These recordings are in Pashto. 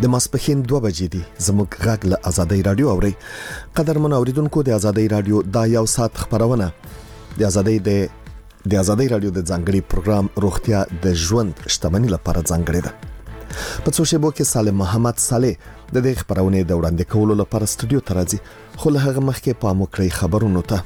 د ماسپښین 2 بجې دي. زموږ غږ له آزادۍ رادیو اوري. قدرمن اوریدونکو، د آزادۍ رادیو دا یو ساعت خبرونه د آزادۍ رادیو د ځانګړي پروګرام روغتیا د ژوند شتمنۍ لپاره ځانګړي ده. په څو شیبو کې سالم محمد صالح د دې خبرونه د وړاندې کولو لپاره استودیو ته راځي، خو له هغه مخکې پام وکړئ خبرونو ته.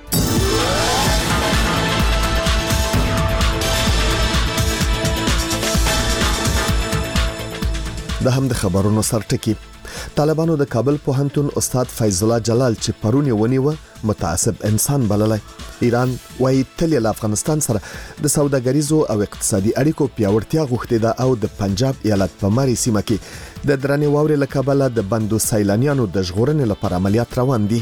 د هم د خبرونو سرټکی. طالبانو د کابل پوهنتون استاد فیض الله جلال چې پرون ونیوه متعصب انسان بللی. ایران وايي تل له افغانستان سره د سوداګریزو او اقتصادي اړیکو پیاوړتیا غوښتي ده او د پنجاب ایالت په ماري سیمه کې د درنې واورې له کبله د بندو سیلانیانو د ژغورنې لپاره عملیات روان دي.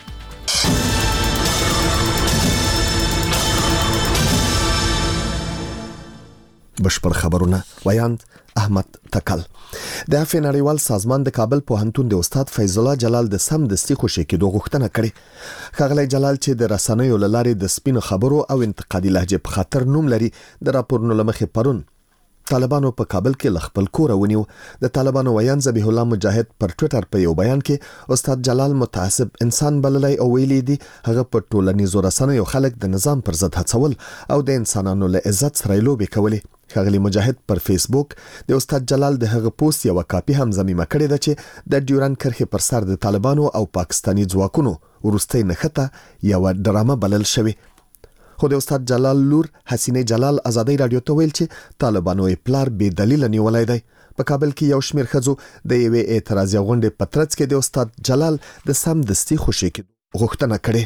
بشپړ خبرونه ویاند احمد تکل. د عفو نړیوال سازمان د کابل پوهنتون د استاد فیض الله جلال د سمدستي خوشی کېدو غوښتنه کړې. ښاغلی جلال چې د رسنیو له لارې د سپینو خبرو او انتقادي لهجې په خاطر نوم لري، د راپورونو له مخې پرون طالبانو په کابل کې له خپل کوره ونیو. د طالبانو ویان ذبیح الله مجاهد پر ټویټر په یو بیان کې استاد جلال متعصب انسان بللی او ویلي دي هغه په ټولنیزو رسنیو خلک د نظام پر ضد هڅول او د انسانانو له عزت سره لوبې کولې. ښاغلی مجاهد پر فیسبوک د استاد جلال د هغه پوسټ یو کاپی هم ضمیمه کړې ده چې د ډیورند کرښې پر سر د طالبانو او پاکستاني ځواکونو وروستۍ نښته یو ډرامه بلل شوې. خو د استاد جلال لور حسینه جلال آزادۍ رادیو ته ویل چې طالبانو یې پلار بې دلیله نیولای دی. په کابل کې یو شمېر ښځو د یوې اعتراضي غونډې په ترڅ کې د استاد جلال د سمدستي خوشي کېدو غوښتنه کړې.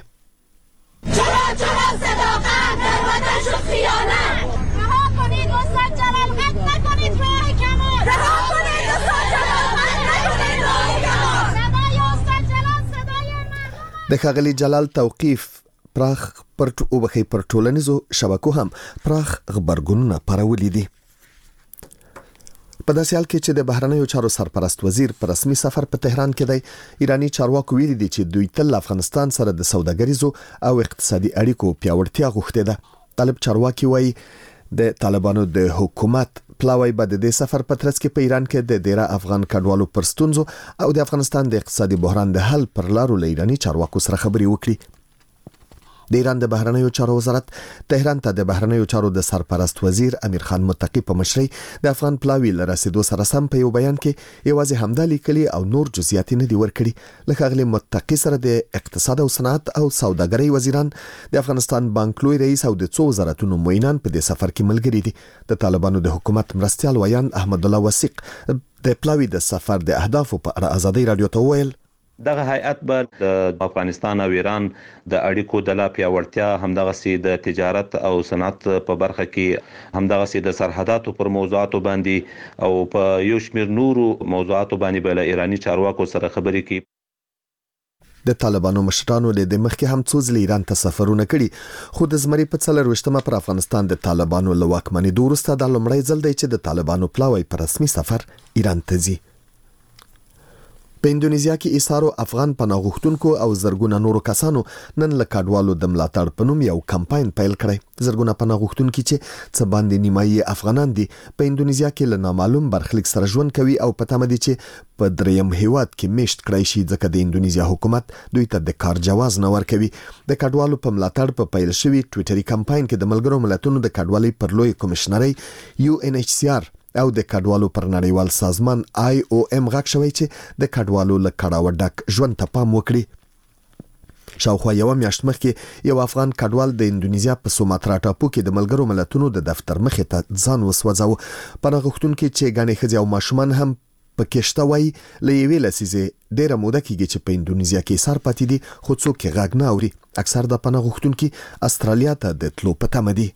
د ښاغلي جلال توقیف پراخ پر ټولنیزو شبکو هم پراخ خبرګونونه پارولي دي. په داسې حال کې چې د بهرنیو چارو سرپرست وزیر په رسمي سفر په تهران کې دی، ایرانی چارواکو ویلي دي چې دوی تل افغانستان سره د سوداګریزو او اقتصادي اړیکو پیاوړتیا غوښتي ده. طالب چارواکي وایي د طالبانو د حکومت پلاوی به د دې سفر په ترڅ کې په ایران کې د ډیره افغان کډوالو پر ستونزو او د افغانستان د اقتصادي بحران د حل پر لارو له ایرانی چارواکو سره خبرې وکړي. د ایران د بهرنیو چارو وزارت تهران ته د بهرنیو چارو د سرپرست وزیر امیر خان متقی په مشرۍ د افغان پلاوی له رسیدو سره سم په یو بیان کې یوازې همدا لیکلي او نور جزئیات نه دي ورکړي. له ښاغلي متقی سره د اقتصاد او صنعت او سوداګرۍ وزیران، د افغانستان بانک لوی رئیس او د څو وزارتونو معینان په دې سفر کې ملګري دي. د طالبانو د حکومت مرستیال ویان احمد الله وثیق د پلاوی د سفر د اهدافو په اړه آزادۍ رادیو ته وویل دغه هیئت به د افغانستان او ایران د اړیکو د لا پیاوړتیا، همدغسې د تجارت او صنعت په برخه کې، همدغسې د سرحداتو پر موضوعاتو باندې او په یو شمېر نورو موضوعاتو باندې به له ایرانی چارواکو سره خبرې کوي. د طالبانو مشرانو له مخکې هم څو ځله ایران ته سفرونه کړي، خو د زمري په 24مه پر افغانستان د طالبانو له واکمنېدو وروسته دا لومړی ځل دی چې د طالبانو پلاوی په رسمي سفر ایران ته ځي. په اندونیزیا کې ایثارو افغان پناه غوښتونکو او زرګونه نورو کسانو نن له کډوالو د ملاتړ په نوم یو کمپاین پیل کړی. زرګونه پناه غوښتونکي چې څه باندې نیمایي افغانان دي په اندونیزیا کې له نامعلوم برخلیک سره ژوند کوي او په تمه دي چې په دریم هیواد کې میشت کړی شي، ځکه د اندونیزیا حکومت دوی ته د کار جواز نه ورکوي. د کډوالو په ملاتړ په پیل شوی ټویټري کمپاین کې د ملګرو ملتونو د کډوالۍ پر لوی کمشنرۍ UNHCR او د کډوالو پر نړیوال سازمان IOM غږ شوی چې د کډوالو له کړاوه ډک ژوند ته پام وکړي. شاوخوا یو میاشت مخکې یو افغان کډوال د اندونیزیا په سوماترا ټاپو کې د ملګرو ملتونو د دفتر مخې ته ځان وسوځاوه. پناه غوښتونکي چې ګڼې ښځې او ماشومان هم پکې شته وایي له یوې لسیزې ډېره موده کېږي چې په اندونیزیا کې ایثار پاتې دي، خو څوک یې غږ نه اوري. اکثر د پناه غوښتونکي استرالیا ته د تلو په تمه دي.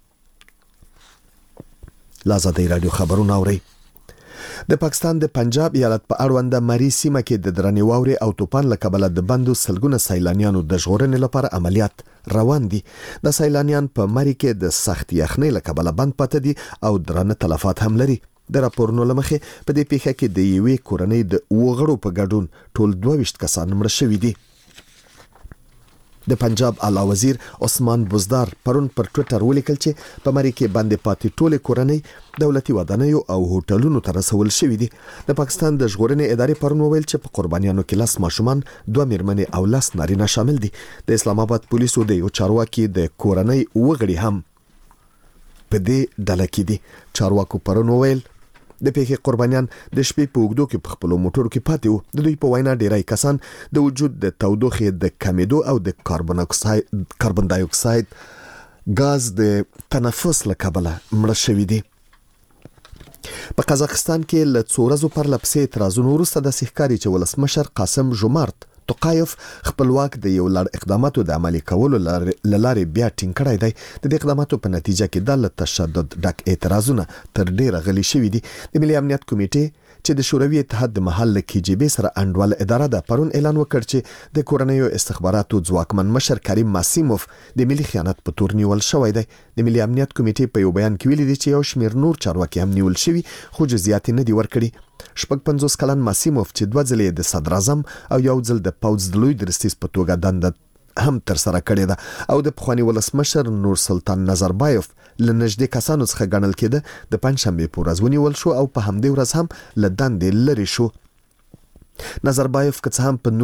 آزادۍ رادیو خبرونه اوري. د پاکستان د پنجاب ایالت په اړونده مری سیمه کې د درنې واورې او توپان له کبله د بندو سلګونه سیلانیانو د ژغورنې لپاره عملیات روان دي. د سیلانیان په مری کې د سخت یخنۍ له کبله بند پاتې دي او درنه تلفات هم لري. د راپورونو له مخې په دې پیښه کې د یوې کورنۍ د 2 غړو په ګډون ټول 22 کسان مړه شوي دي. د پنجاب اعلی وزیر عثمان بزدار پرون پر ټوئیټر ولیکل چې په مری کې باندې پاتې ټوله کورنۍ دولتي ودانیو او هوټلونو ته رسول شوې دي. د پاکستان د ژغورنې ادارې پرون وویل چې په قربانیانو کې 10 ماشومان 2 میرمنې او 10 نارینه شامل دي. د اسلام آباد پولیسو د یو چارواکي د کورنۍ وګړي هم په دې ډله کې دي. چارواکو پرون وویل د پیښې قربانیان د شپې په اوږدو کې په خپل موټرو کې پاتې وو. د دوی په وینا ډیری کسان د وجود د تودوخې د کمیدو او د کاربن ډای اکساید غاز د تنفس له کبله مړه شوي دي. په قزاقستان کې له څو ورځو پر لپسې اعتراضونو وروسته د ښکاري چې ولسمشر قاسم جومارت توقایف خپلواک د یو لړ اقداماتو د عملي کولو لارې بیا ټینګ کړی دی. د دې اقداماتو په نتیجه کې د تشدد ډک اعتراضونه تر ډیره غلي شوي دي. د ملي امنیت کمیټې چې د شوروي اتحاد د محل KGB سره انډول اداره ده پرون اعلان وکړ چې د کورنیو استخباراتو ځواکمن مشر کریم ماسیموف د ملي خیانت په تور نیول شوی دی. د ملي امنیت کمیټې په یو بیان کې ویلي دي چې یو شمېر نور چارواکي هم نیول شوي خو جزئیات نه دي ورکړي. 50 کلن ماسیموف چې 2 ځلې د صدر اعظم او یو ځل د پوځ د لوی درستیز په توګه دنده هم تر سره کړې ده او د پخوانی ولسمشر نور سلطان نظربایف لنږدې کسانو څخه ګڼل کېده. د پنځشنبه په ورځ ونیول شو او په همدې ورځ هم له دندې لرې شو. نظربایف که څه هم په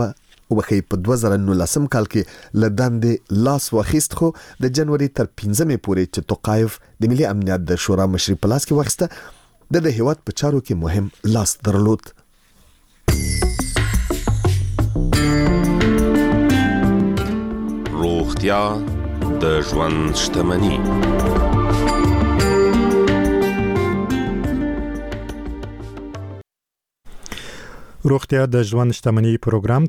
2019 کال کې له دندې لاس واخیست خو د جنوري تر 15 پورې چې توقایف د ملي امنیت د شورا مشري په لاس کې واخیسته د هیواد په چارو کې مهم لاس درلود. روغتیا د ژوند شتمني. روغتیا د ژوند شتمني پروګرام